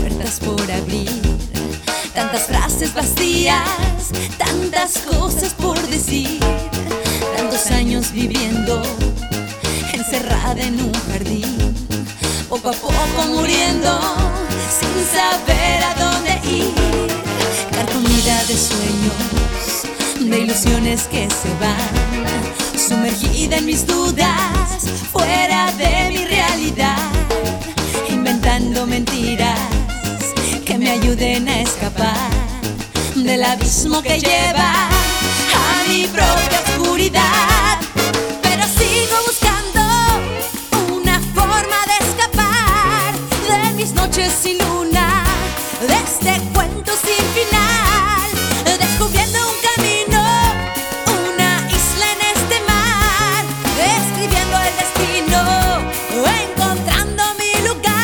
puertas por abrir, tantas frases vacías, tantas cosas por decir, tantos años viviendo encerrada en un jardín, poco a poco muriendo sin saber a dónde ir, carcomida de sueños, de ilusiones que se van, sumergida en mis dudas, fuera de mi realidad, inventando mentiras que me ayuden a escapar del abismo que lleva a mi propia oscuridad. Pero sigo buscando una forma de escapar de mis noches sin luna, de este cuento sin final, descubriendo un camino, una isla en este mar, describiendo el destino, encontrando mi lugar.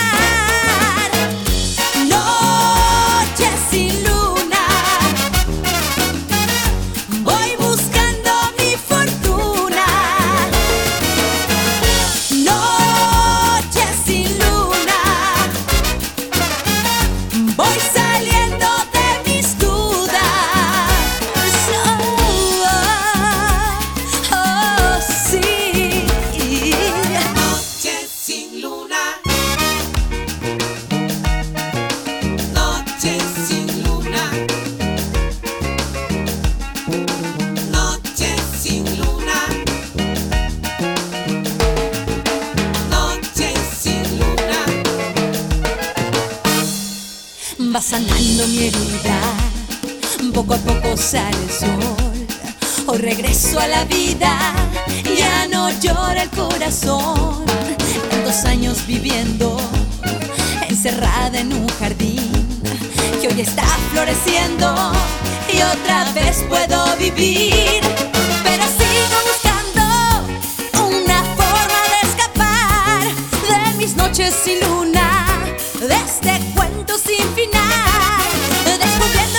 Noches sin luna, voy buscando mi fortuna. Noches sin luna, voy saliendo de mis dudas. Oh, sí. Noches sin luna, noches sin luna, noches sin luna, noches sin luna. Va sanando mi herida, poco a poco sale el sol. Hoy regreso a la vida, ya no llora el corazón. Tantos años viviendo encerrada en un jardín que hoy está floreciendo y otra vez puedo vivir. Pero sigo buscando una forma de escapar de mis noches sin luna, de este cuento sin final, descubriendo